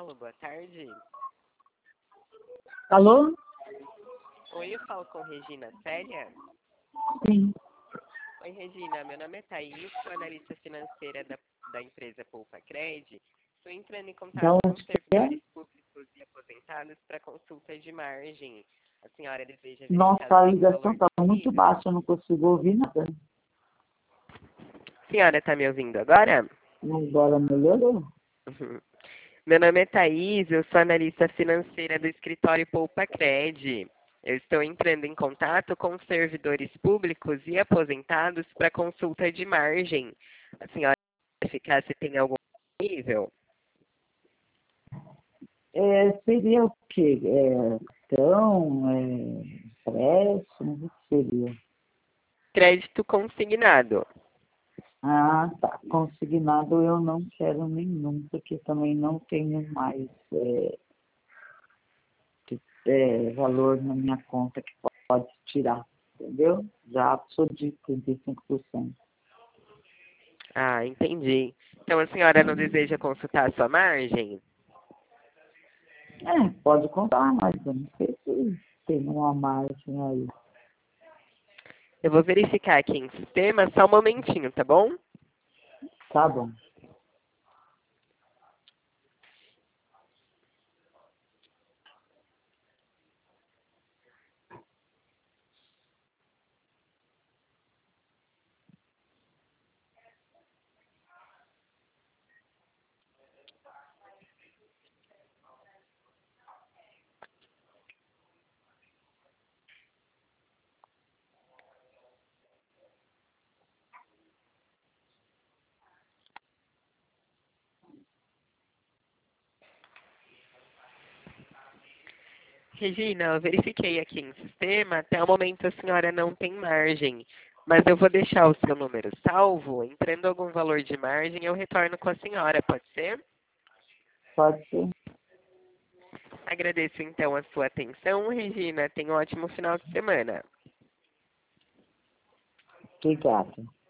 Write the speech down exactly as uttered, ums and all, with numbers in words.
Alô, boa tarde. Alô? Oi, eu falo com Regina Célia. Sim. Oi, Regina, meu nome é Thaís, sou analista financeira da, da empresa Poupa Cred. Estou entrando em Da contato com onde que é? servidores públicos e aposentados para consulta de margem. A senhora deseja verificar Nossa, a se tem ligação valor está muito disponível? baixa, eu não consigo ouvir nada. A senhora está me ouvindo agora? Agora melhorou. Uhum. Meu nome é Thaís, eu sou analista financeira do escritório Poupa Cred. Eu estou entrando em contato com servidores públicos e aposentados para consulta de margem. A senhora quer verificar se tem algum nível? É, seria o quê? É, cartão, é, empréstimo, o que seria? Crédito consignado. Ah, tá. Consignado eu não quero nenhum, porque também não tenho mais é, que- é, valor na minha conta que pode tirar, entendeu? Já sou de trinta e cinco por cento. Ah, entendi. Então a senhora não deseja consultar a sua margem? É, pode contar, mas eu não sei se tem uma margem aí. Eu vou verificar aqui em sistema, só um momentinho, tá bom? Tá bom. Regina, eu verifiquei aqui em sistema, até o momento a senhora não tem margem, mas eu vou deixar o seu número salvo, entrando algum valor de margem, eu retorno com a senhora, pode ser? Pode ser. Agradeço então a sua atenção, Regina, tenha um ótimo final de semana. Obrigada.